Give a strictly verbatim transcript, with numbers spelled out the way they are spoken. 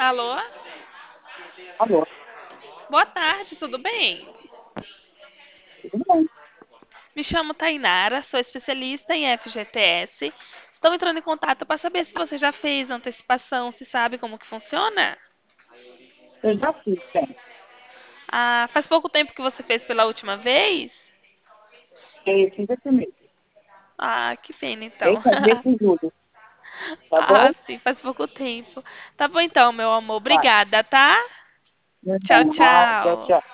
Alô? Alô, Boa tarde, tudo bem? tudo bem? Me chamo Tainara, sou especialista em F G T S. Estou entrando em contato para saber se você já fez antecipação, se sabe como que funciona. Eu já fiz, tem. Ah, faz pouco tempo que você fez pela última vez? Eu fiz esse mês. Ah, que pena então. Esse é mês de julho, tá Ah, bom? sim, faz pouco tempo. Tá bom então, meu amor. Vai. Obrigada, tá? Tchau, Então, ah, tchau, tchau. tchau.